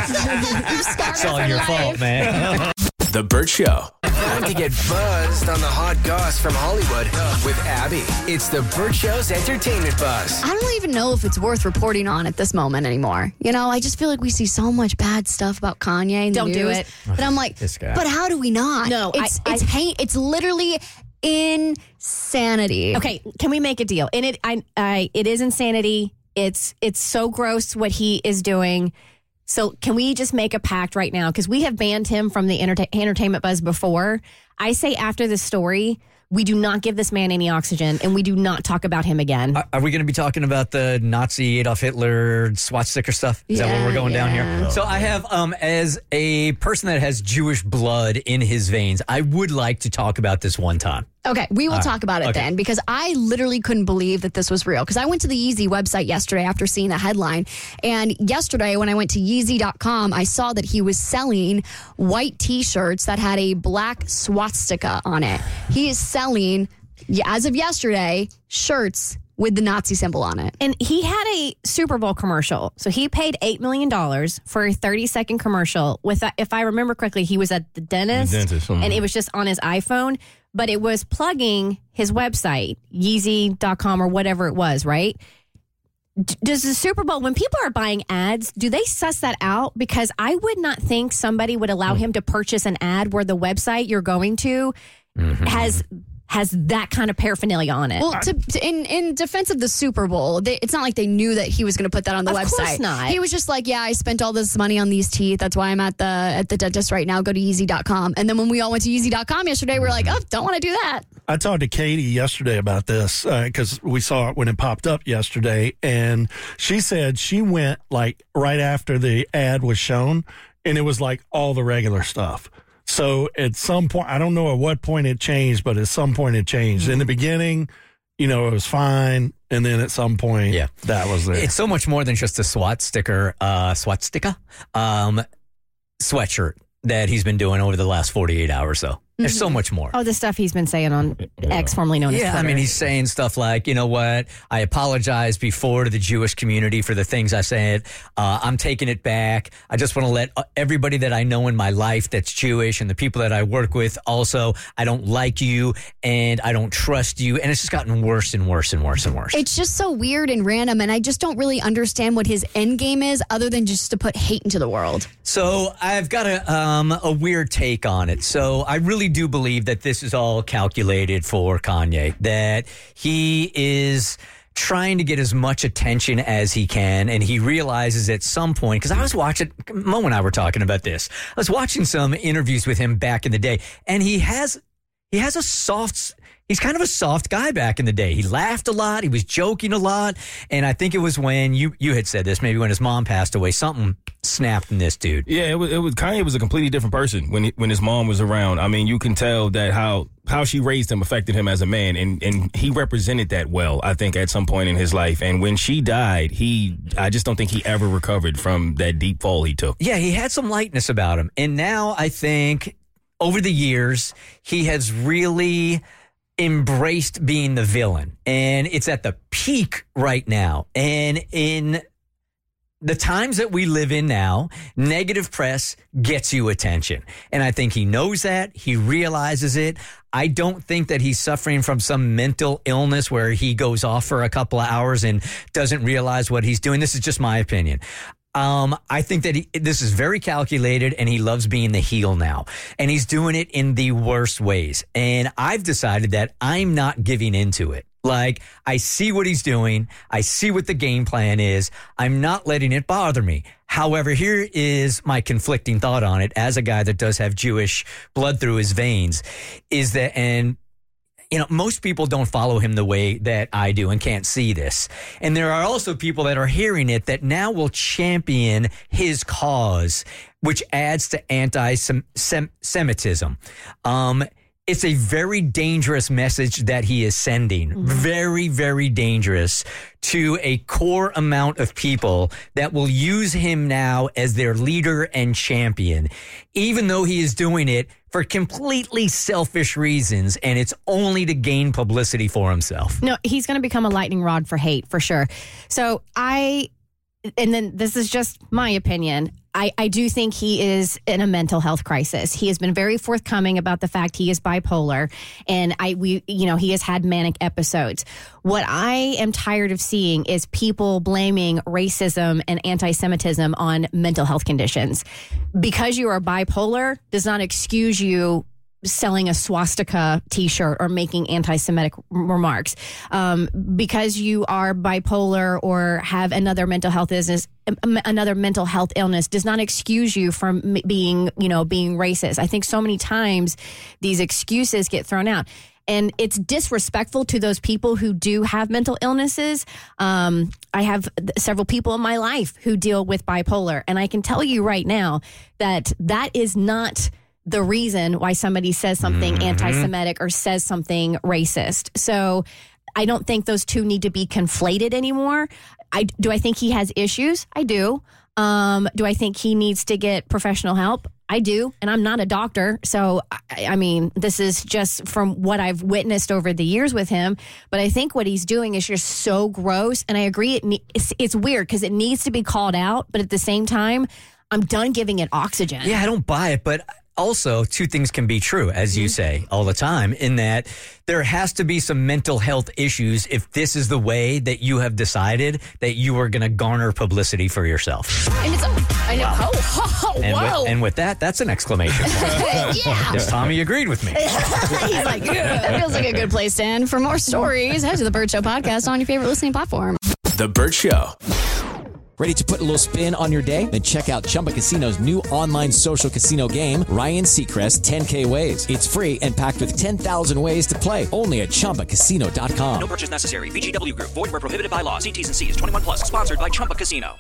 It's all your fault, man.
The Burt Show.
Time to get buzzed on the hot goss from Hollywood with Abby. It's the Burt Show's entertainment buzz.
I don't even know if it's worth reporting on at this moment anymore. You know, I just feel like we see so much bad stuff about Kanye in the
Don't do
news.
it.
But I'm like,
This guy.
but how do we not?
No, I-
it's
I-
it's hate. It's literally insanity.
Okay, can we make a deal? And it, I, I, it is insanity. It's it's so gross what he is doing. So can we just make a pact right now? Because we have banned him from the enterta- entertainment buzz before. I say after this story, we do not give this man any oxygen, and we do not talk about him again.
Are, are we going to be talking about the Nazi Adolf Hitler swastika stuff? Is
Yeah,
that where we're going
yeah.
down here? So I have, um, as a person that has Jewish blood in his veins, I would like to talk about this one time.
Okay, we will
All right.
talk about it
Okay.
then, because I literally couldn't believe that this was real. Because I went to the Yeezy website yesterday after seeing the headline. And yesterday, when I went to Yeezy dot com, I saw that he was selling white t shirts that had a black swastika on it. He is selling, as of yesterday, shirts with the Nazi symbol on it.
And he had a Super Bowl commercial. So he paid eight million dollars for a thirty second commercial. With, if I remember correctly, he was at the dentist,
The dentist, mhm.
and it was just on his iPhone, but it was plugging his website, Yeezy dot com or whatever it was, right? D- Does the Super Bowl, when people are buying ads, do they suss that out? Because I would not think somebody would allow him to purchase an ad where the website you're going to has has that kind of paraphernalia on it.
Well, to, to, in in defense of the Super Bowl, they, it's not like they knew that he was going to put that on the
Of
website.
course not.
He was just like, "Yeah, I spent all this money on these teeth. That's why I'm at the at the dentist right now. Go to Yeezy dot com." And then when we all went to Yeezy dot com yesterday, we were like, "Oh, don't want to do that."
I talked to Katie yesterday about this because we saw it when it popped up yesterday, and she said she went like right after the ad was shown, and it was like all the regular stuff. So at some point, I don't know at what point it changed, but at some point it changed. In the beginning, you know, it was fine, and then at some point,
Yeah.
that was there.
It's so much more than just a SWAT sticker, uh, SWAT sticker, um, sweatshirt that he's been doing over the last forty-eight hours, though. There's so much more.
Oh, the stuff he's been saying on X, formerly known as
Yeah, I
Twitter.
mean, he's saying stuff like, you know what, I apologize before to the Jewish community for the things I said. Uh, I'm taking it back. I just want to let uh, everybody that I know in my life that's Jewish and the people that I work with also, I don't like you and I don't trust you. And it's just gotten worse and worse and worse and worse.
It's just so weird and random, and I just don't really understand what his end game is, other than just to put hate into the world.
So I've got a um, a weird take on it. So I really do believe that this is all calculated for Kanye, that he is trying to get as much attention as he can, and he realizes at some point, because I was watching, Mo and I were talking about this, I was watching some interviews with him back in the day, and he has he has a soft... He's kind of a soft guy back in the day. He laughed a lot. He was joking a lot. And I think it was when you, you had said this, maybe when his mom passed away, something snapped in this dude.
Yeah, it was, it was Kanye was a completely different person when he, when his mom was around. I mean, you can tell that how how she raised him affected him as a man, and and he represented that well, I think, at some point in his life. And when she died, he I just don't think he ever recovered from that deep fall he took.
Yeah, he had some lightness about him. And now I think over the years, he has really embraced being the villain, and it's at the peak right now. And in the times that we live in now, negative press gets you attention. And I think he knows that. He realizes it. I don't think that he's suffering from some mental illness where he goes off for a couple of hours and doesn't realize what he's doing. This is just my opinion. Um, I think that he, this is very calculated, and he loves being the heel now. And he's doing it in the worst ways. And I've decided that I'm not giving into it. Like, I see what he's doing. I see what the game plan is. I'm not letting it bother me. However, here is my conflicting thought on it as a guy that does have Jewish blood through his veins, is that, and you know, most people don't follow him the way that I do and can't see this. And there are also people that are hearing it that now will champion his cause, which adds to anti-Semitism. Um, it's a very dangerous message that he is sending. Mm-hmm. Very, very dangerous to a core amount of people that will use him now as their leader and champion, even though he is doing it for completely selfish reasons, and it's only to gain publicity for himself.
No, he's going to become a lightning rod for hate, for sure. So I, and then this is just my opinion, I, I do think he is in a mental health crisis. He has been very forthcoming about the fact he is bipolar, and I, we, you know, he has had manic episodes. What I am tired of seeing is people blaming racism and anti-Semitism on mental health conditions. Because you are bipolar does not excuse you selling a swastika T-shirt or making anti-Semitic remarks. Um, because you are bipolar or have another mental health illness, another mental health illness does not excuse you from being, you know, being racist. I think so many times these excuses get thrown out. And it's disrespectful to those people who do have mental illnesses. Um, I have several people in my life who deal with bipolar. And I can tell you right now that that is not the reason why somebody says something mm-hmm. anti-Semitic or says something racist. So I don't think those two need to be conflated anymore. I, do I think he has issues? I do. Um, do I think he needs to get professional help? I do, and I'm not a doctor, so I, I mean, this is just from what I've witnessed over the years with him. But I think what he's doing is just so gross, and I agree. It ne- it's, it's weird because it needs to be called out, but at the same time, I'm done giving it oxygen.
Yeah, I don't buy it, but also two things can be true, as you say all the time, in that there has to be some mental health issues if this is the way that you have decided that you are going to garner publicity for yourself.
And it's, I know, wow. oh, oh,
and,
whoa.
with, and with that, that's an exclamation point.
Yeah.
Because Tommy agreed with me.
He's like, yeah, that feels like a good place to end. For more stories, head to the Burt Show podcast on your favorite listening platform.
The Burt Show.
Ready to put a little spin on your day? Then check out Chumba Casino's new online social casino game, Ryan Seacrest ten K Ways. It's free and packed with ten thousand ways to play. Only at Chumba Casino dot com.
No purchase necessary. V G W Group. Void where prohibited by law. See T's and C's. twenty-one plus. Sponsored by Chumba Casino.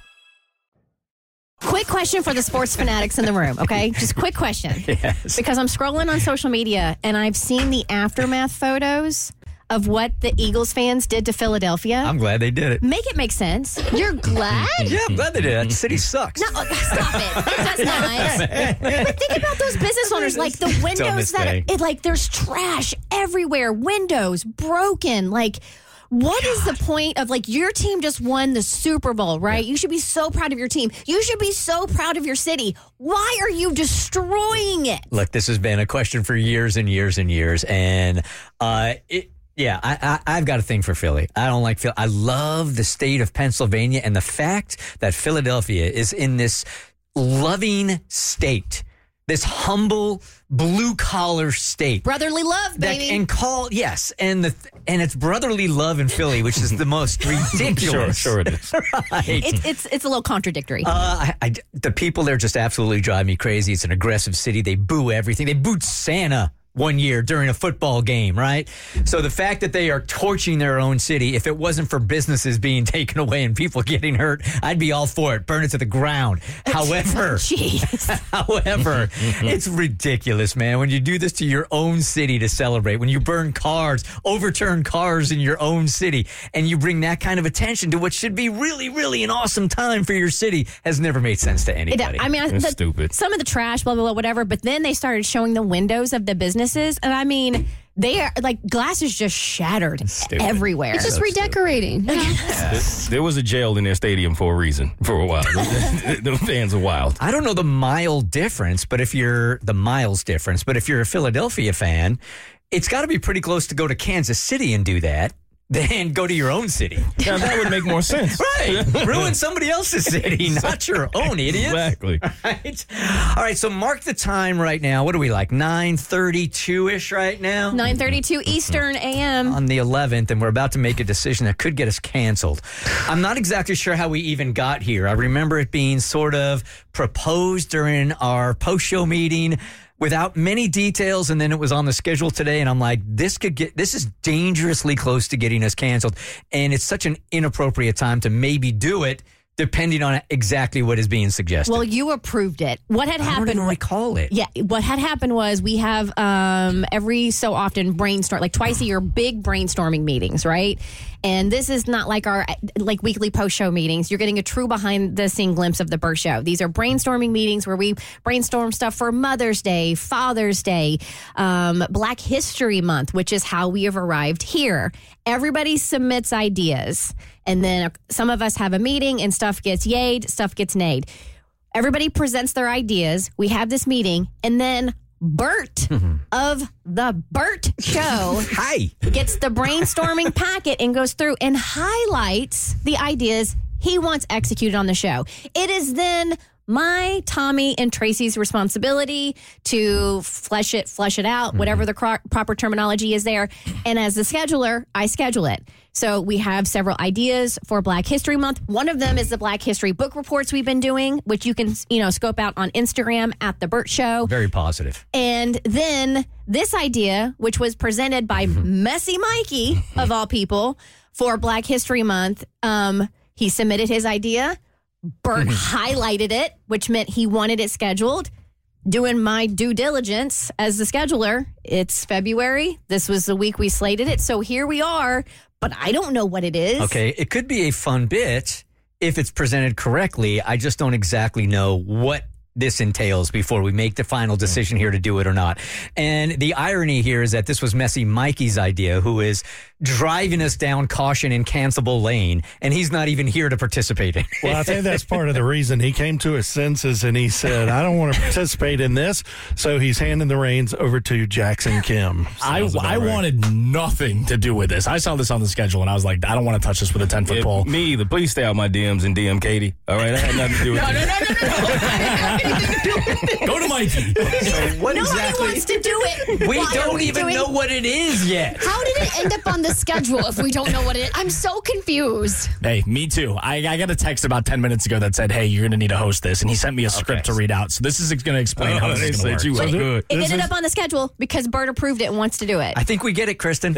Quick question for the sports fanatics in the room, okay? Just quick question.
Yes.
Because I'm scrolling on social media and I've seen the aftermath photos of what the Eagles fans did to Philadelphia.
I'm glad they did it.
Make it make sense.
You're glad?
Yeah, I'm glad they did it. That city sucks.
No, stop it. It does not. But think about those business owners, like the windows
Dumbest
that,
thing.
it, like there's trash everywhere, windows broken, like... What God. is the point of, like, your team just won the Super Bowl, right? Yeah. You should be so proud of your team. You should be so proud of your city. Why are you destroying it?
Look, this has been a question for years and years and years. And, uh, it, yeah, I, I, I've got a thing for Philly. I don't like Philly. I love the state of Pennsylvania and the fact that Philadelphia is in this loving state. This humble, blue-collar state.
Brotherly love, baby.
That, and call, yes, and the and it's brotherly love in Philly, which is the most ridiculous.
Sure, sure it is.
Right.
It's, it's, it's a little contradictory.
Uh, I, I, the people there just absolutely drive me crazy. It's an aggressive city. They boo everything. They booed Santa one year during a football game, right? So the fact that they are torching their own city, if it wasn't for businesses being taken away and people getting hurt, I'd be all for it. Burn it to the ground. However, however, it's ridiculous, man. When you do this to your own city to celebrate, when you burn cars, overturn cars in your own city, and you bring that kind of attention to what should be really, really an awesome time for your city, has never made sense to anybody.
It, I mean,
it's
the,
stupid.
Some of the trash, blah, blah, blah, whatever, but then they started showing the windows of the business. And I mean, they are like glass is just shattered everywhere.
It's just redecorating.
There, there was a jail in their stadium for a reason for a while. the, the fans are wild.
I don't know the mile difference, but if you're the miles difference, but if you're a Philadelphia fan, it's got to be pretty close to go to Kansas City and do that. Then go to your own city.
Now, that would make more sense.
Right. Ruin somebody else's city, not your own, idiot.
Exactly.
Right. All right, so mark the time right now. What are we, like nine thirty-two-ish right now?
nine thirty-two Eastern A M.
On the eleventh, and we're about to make a decision that could get us canceled. I'm not exactly sure how we even got here. I remember it being sort of proposed during our post-show meeting, without many details, and then it was on the schedule today, and I'm like, this could get, this is dangerously close to getting us canceled, and it's such an inappropriate time to maybe do it, depending on exactly what is being suggested.
Well, you approved it. What had
I
happened?
I don't even recall it.
Yeah, what had happened was we have um, every so often brainstorm, like twice a year, big brainstorming meetings, right? And this is not like our like weekly post show meetings. You're getting a true behind the scene glimpse of the Burt Show. These are brainstorming meetings where we brainstorm stuff for Mother's Day, Father's Day, um, Black History Month, which is how we have arrived here. Everybody submits ideas, and then some of us have a meeting, and stuff gets yayed, stuff gets nayed. Everybody presents their ideas. We have this meeting, and then Burt mm-hmm. of the Burt Show
Hi.
gets the brainstorming packet and goes through and highlights the ideas he wants executed on the show. It is then my, Tommy, and Tracy's responsibility to flesh it, flesh it out,
Mm-hmm.
whatever the cro- proper terminology is there. And as the scheduler, I schedule it. So we have several ideas for Black History Month. One of them is the Black History book reports we've been doing, which you can, you know, scope out on Instagram at The Burt Show.
Very positive.
And then this idea, which was presented by Messy Mikey, of all people, for Black History Month, um, he submitted his idea. Burt highlighted it, which meant he wanted it scheduled. Doing my due diligence as the scheduler, it's February. This was the week we slated it. So here we are, but I don't know what it is.
Okay, it could be a fun bit if it's presented correctly. I just don't exactly know what this entails before we make the final decision here to do it or not. And the irony here is that this was Messy Mikey's idea, who is driving us down caution and cancelable lane, and he's not even here to participate in it.
Well, I think that's part of the reason he came to his senses and he said, I don't want to participate in this. So he's handing the reins over to Jackson Kim.
I,
Sounds about
I
right.
wanted nothing to do with this. I saw this on the schedule and I was like, I don't want to touch this with a ten-foot
Yeah,
pole.
me either. Please stay out my D Ms and D M Katie. All right, I had nothing to do with
No,
it.
no, Go to Mikey.
So what
Nobody
exactly?
wants to do it.
We
Why are
don't
we
even
doing-
know what it is yet.
How did it end up on the schedule if we don't know what it is? I'm so confused.
Hey, me too. I, I got a text about ten minutes ago that said, hey, you're going to need to host this. And he sent me a script to read out. So this is going to explain
Oh,
how this
they
is going
said
to
you
work.
were good.
It
This
ended
is-
up on the schedule because Bert approved it and wants to do it.
I think we get it, Kristen.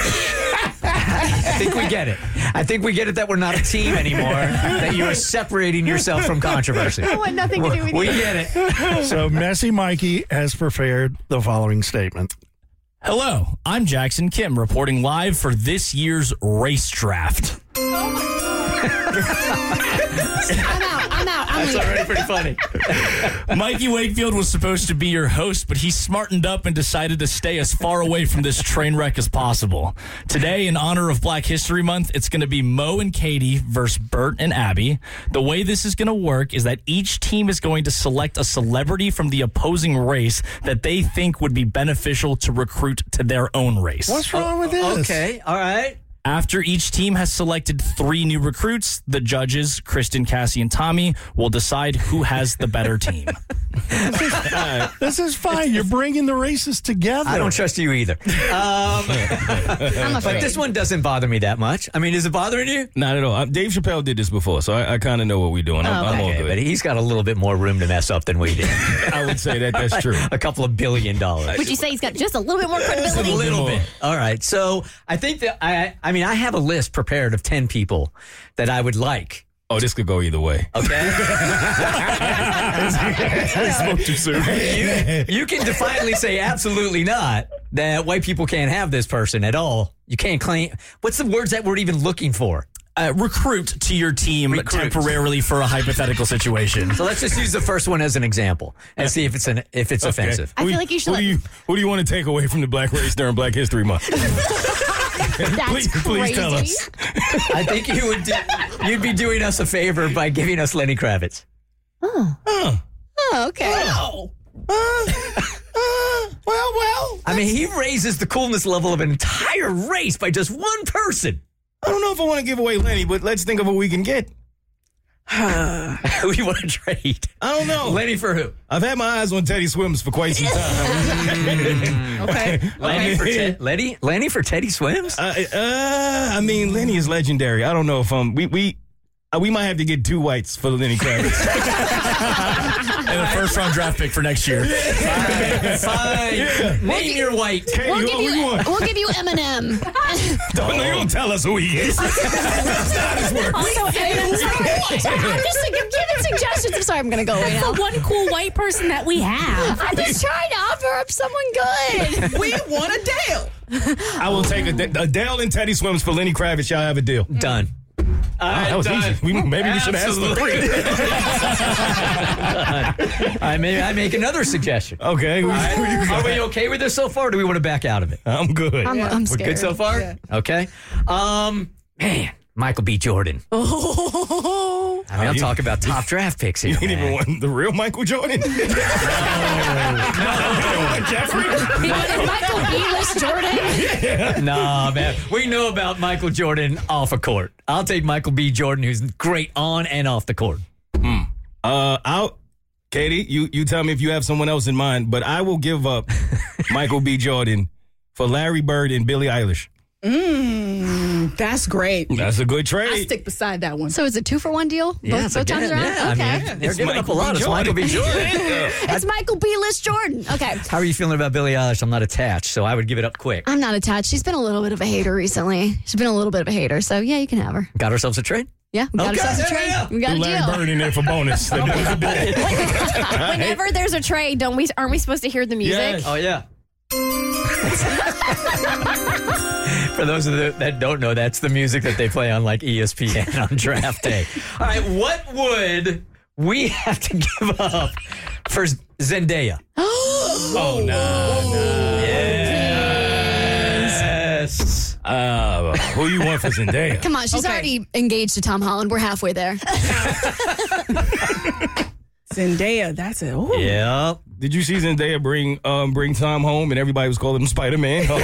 I think we get it. I think we get it that we're not a team anymore, that you are separating yourself from controversy.
I want nothing to do with
We
you.
get it.
So Messy Mikey has prepared the following statement.
Hello, I'm Jackson Kim reporting live for this year's race draft.
I'm out. I'm out. I'm
That's
leaving.
already pretty funny.
Mikey Wakefield was supposed to be your host, but he smartened up and decided to stay as far away from this train wreck as possible. Today, in honor of Black History Month, it's going to be Mo and Katie versus Bert and Abby. The way this is going to work is that each team is going to select a celebrity from the opposing race that they think would be beneficial to recruit to their own race.
What's wrong with this?
Okay, all right.
After each team has selected three new recruits, the judges, Kristen, Cassie, and Tommy, will decide who has the better team.
This is fine. You're bringing the races together.
I don't trust you either. Um,
I'm
but
afraid.
this one doesn't bother me that much. I mean, is it bothering you?
Not at all. Uh, Dave Chappelle did this before, so I, I kind of know what we're doing. I'm,
Oh,
I'm all
Okay,
good.
but he's got a little bit more room to mess up than we did.
I would say that that's true.
A couple of billion dollars.
Would you say he's got just a little bit more
Just a
credibility?
little
more.
bit. All right. So I think that I, I mean, I have a list prepared of ten people that I would like.
Oh, this could go either way.
Okay.
I spoke too soon.
you, you can defiantly say absolutely not that white people can't have this person at all. You can't claim. What's the words that we're even looking for?
Uh, recruit to your team
Recruit.
temporarily for a hypothetical situation.
So let's just use the first one as an example and see if it's an if it's offensive.
I feel like you should
Who do you, who do you want to take away from the black race during Black History Month?
That's
please,
crazy.
please tell us.
I think you would do, you'd be doing us a favor by giving us Lenny Kravitz.
Oh.
Huh.
Oh, okay.
Oh. Uh, uh, well, well.
I mean, he raises the coolness level of an entire race by just one person.
I don't know if I want to give away Lenny, but let's think of what we can get.
Who do you want to trade?
I don't know.
Lenny for who?
I've had my eyes on Teddy Swims for quite some time.
Okay. Lenny for, Te- Lenny? Lenny for Teddy Swims?
Uh, uh, I mean, Lenny is legendary. I don't know if um we we uh, we might have to get two whites for Lenny Kravitz.
And a first round draft pick for next year.
Fine. Fine.
Yeah.
Name your white.
Hey,
We'll
you
give
want- who you
you,
want?
we'll give you Eminem.
Don't, no, you don't tell us who he is. That's not how this works.
Also, Eminem's
I'm just like, I'm giving suggestions. I'm sorry, I'm going to go away now.
the one cool white person that we have.
I'm just trying to offer up someone good.
We want Adele.
I will take Ad- Adele and Teddy Swims for Lenny Kravitz. Y'all have a deal.
Done. All right,
that was
done.
easy. We, maybe we should have asked for three.
I may I make another suggestion.
Okay.
All right. Are we okay with this so far, or do we want to back out of it?
I'm good.
I'm, I'm
We're
scared.
good so far?
Yeah.
Okay. Um, man, Michael B. Jordan.
Oh.
I mean, I'm talking about top draft picks here.
You ain't
man.
even want the real Michael Jordan? no. Jeffrey?
Michael B-list Jordan.
Nah, man. We know about Michael Jordan off a court. I'll take Michael B. Jordan, who's great on and off the court.
Uh, I'll Katie, you, you tell me if you have someone else in mind, but I will give up Michael B. Jordan for Larry Bird and Billie Eilish.
Mmm, that's great.
That's a good
I
trade.
stick beside that one.
So is it two for one deal?
Yeah,
both
it's
both
again,
times around?
yeah,
okay.
I mean, they're
It's
giving up a
Michael
lot.
B.
It's Michael B.
Jordan.
Jordan.
It's Michael B. List Jordan. Okay.
How are you feeling about Billie Eilish? I'm not attached, so I would give it up quick.
I'm not attached. She's been a little bit of a hater recently. She's been a little bit of a hater. So, yeah, you can have her.
Got ourselves a trade?
Yeah, we got
Okay,
ourselves a
there
trade.
we go.
We got a
Larry
deal.
Bird in there for bonus.
Whenever there's a trade, don't we? Aren't we supposed to hear the music?
Yes.
Oh, yeah. For those of the, that don't know, that's the music that they play on like E S P N on draft day. All right, what would we have to give up for Zendaya?
Oh, no, no.
Yes.
Uh, who you want for Zendaya?
Come on, she's
Okay.
already engaged to Tom Holland. We're halfway there.
Zendaya, that's it. Ooh.
Yep.
Did you see Zendaya bring um, bring Tom home and everybody was calling him Spider-Man? Her whole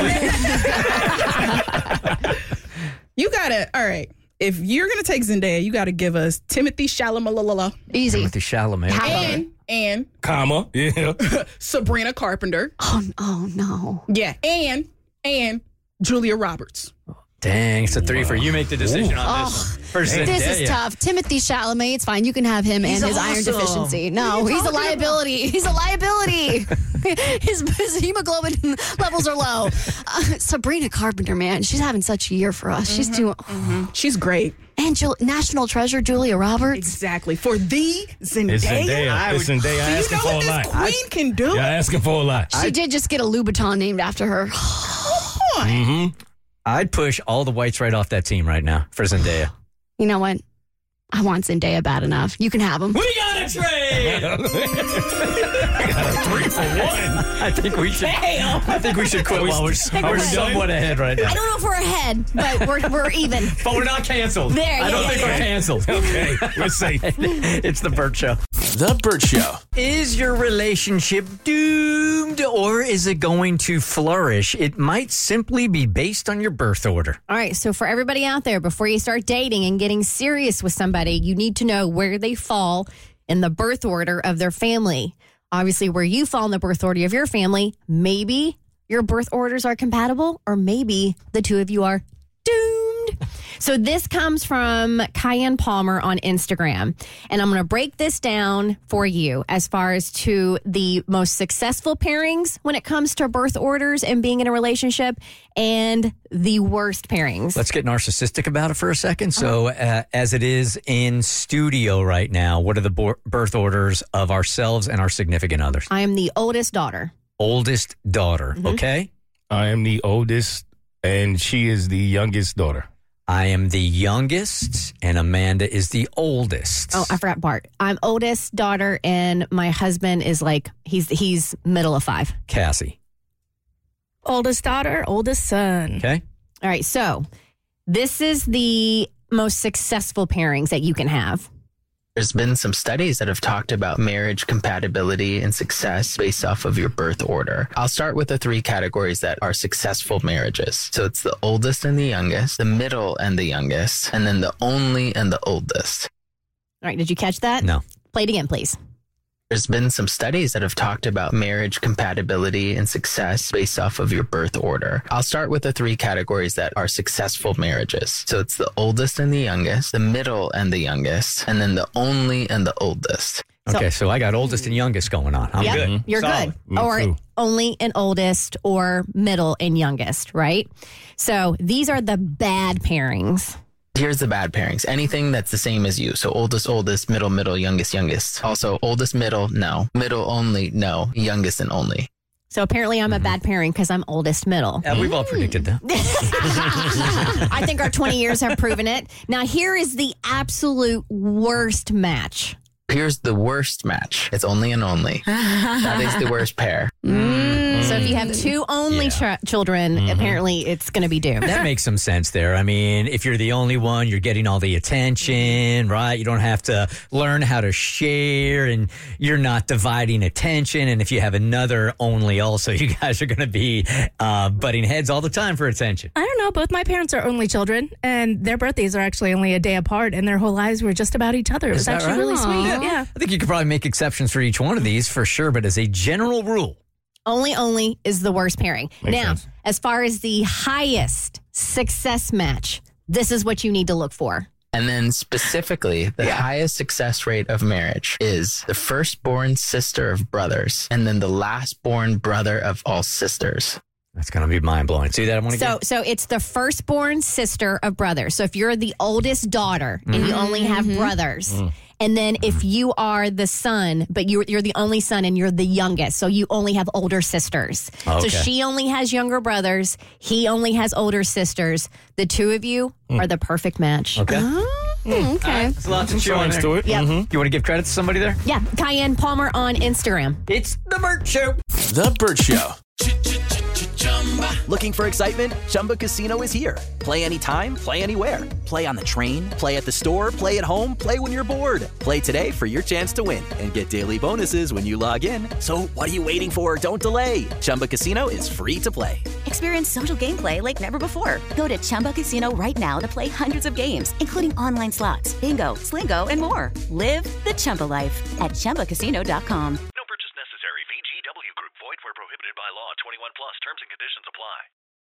family.
You gotta, all right. If you're gonna take Zendaya, you gotta give us Timothy Chalamet
Easy.
Timothy Chalamet.
and and
Comma. Yeah.
Sabrina Carpenter.
Oh, oh no.
Yeah, and and Julia Roberts.
Dang, it's a three for you. Make the decision on this. For Zendaya.
This is tough. Timothy Chalamet, it's fine. You can have him
He's
and his iron
awesome.
deficiency. No, he's a liability. He's a liability. his, his hemoglobin levels are low. Uh, Sabrina Carpenter, man, she's having such a year for us. She's doing.
Mm-hmm. She's great.
And Jul- national treasure Julia Roberts.
Exactly. For the Zendaya.
It's Zendaya. It's Zendaya
Do you
asking
know
for a
what this
lot.
queen can do?
You're asking for a lot.
She did just get a Louboutin named after her.
Mm-hmm.
I'd push all the whites right off that team right now for Zendaya.
You know what? I want Zendaya bad enough. You can have him.
We got a trade.
got a three for one.
I think we should. I think we should quit while we're,
Think
we're
we're
somewhat ahead right now.
I don't know if we're ahead, but we're we're even.
But we're not canceled.
There,
I
yeah,
don't
yeah,
think
yeah.
we're canceled.
Okay, we're safe.
It's the Burt Show.
The Burt Show.
Is your relationship doomed or is it going to flourish? It might simply be based on your birth order.
All right, so for everybody out there, before you start dating and getting serious with somebody, you need to know where they fall in the birth order of their family. Obviously, where you fall in the birth order of your family, maybe your birth orders are compatible, or maybe the two of you are doomed. So this comes from Cayenne Palmer on Instagram, and I'm going to break this down for you as far as to the most successful pairings when it comes to birth orders and being in a relationship, and the worst pairings.
Let's get narcissistic about it for a second. So, uh, as it is in studio right now, what are the bo- birth orders of ourselves and our significant others?
I am the oldest daughter.
Oldest daughter,
Mhm.
okay?
I am the oldest, and she is the youngest daughter.
I am the youngest, and Amanda is the oldest.
Oh, I forgot Bart. I'm oldest daughter, and my husband is like, he's he's middle of five.
Cassie.
Oldest daughter, oldest son.
Okay.
All right, so this is the most successful pairings that you can have.
There's been some studies that have talked about marriage compatibility and success based off of your birth order. I'll start with the three categories that are successful marriages. So it's the oldest and the youngest, the middle and the youngest, and then the only and the oldest.
All right, did you catch that?
No.
Play it again, please.
There's been some studies that have talked about marriage compatibility and success based off of your birth order. I'll start with the three categories that are successful marriages. So it's the oldest and the youngest, the middle and the youngest, and then the only and the oldest.
Okay, so, I got oldest and youngest going on. I'm
Yep,
good.
You're
Solid.
good. Or only and oldest, or middle and youngest, right? So these are the bad pairings.
Here's the bad pairings. Anything that's the same as you. So oldest, oldest, middle, middle, youngest, youngest. Also oldest, middle, no. Middle only, no. Youngest and only.
So apparently I'm a bad pairing because I'm oldest middle.
Yeah, we've all predicted that.
I think our twenty years have proven it. Now here is the absolute worst match.
Here's the worst match. It's only and only. That is the worst pair.
Mm, so if you have two only
Yeah.
ch- children,
Mhm.
apparently it's going to be doomed.
That makes some sense there. I mean, if you're the only one, you're getting all the attention, right? You don't have to learn how to share, and you're not dividing attention. And if you have another only also, you guys are going to be uh, butting heads all the time for attention.
I don't know. Both my parents are only children, and their birthdays are actually only a day apart, and their whole lives were just about each other. It was
Is that
actually
right?
really sweet. Yeah.
I think you could probably make exceptions for each one of these for sure, but as a general rule,
Only Only is the worst pairing.
Makes
now,
sense.
as far as the highest success match, this is what you need to look for.
And then specifically, the highest success rate of marriage is the firstborn sister of brothers and then the lastborn brother of all sisters.
That's going to be mind blowing. See that? I want to
So, so it's the firstborn sister of brothers. So if you're the oldest daughter and you only have brothers,
Mm.
and then if you are the son, but you're you're the only son and you're the youngest, so you only have older sisters.
Okay.
So she only has younger brothers. He only has older sisters. The two of you are the perfect match.
Okay.
Oh, okay.
There's lots of chew on there.
to it.
Yep.
Mhm.
You want to give credit to somebody there?
Yeah, Cayenne Palmer on Instagram.
It's the Burt Show.
The Burt Show.
Looking for excitement? Chumba Casino is here. Play anytime, play anywhere. Play on the train, play at the store, play at home, play when you're bored. Play today for your chance to win and get daily bonuses when you log in. So what are you waiting for? Don't delay. Chumba Casino is free to play.
Experience social gameplay like never before. Go to Chumba Casino right now to play hundreds of games, including online slots, bingo, Slingo, and more. Live the Chumba life at Chumba Casino dot com.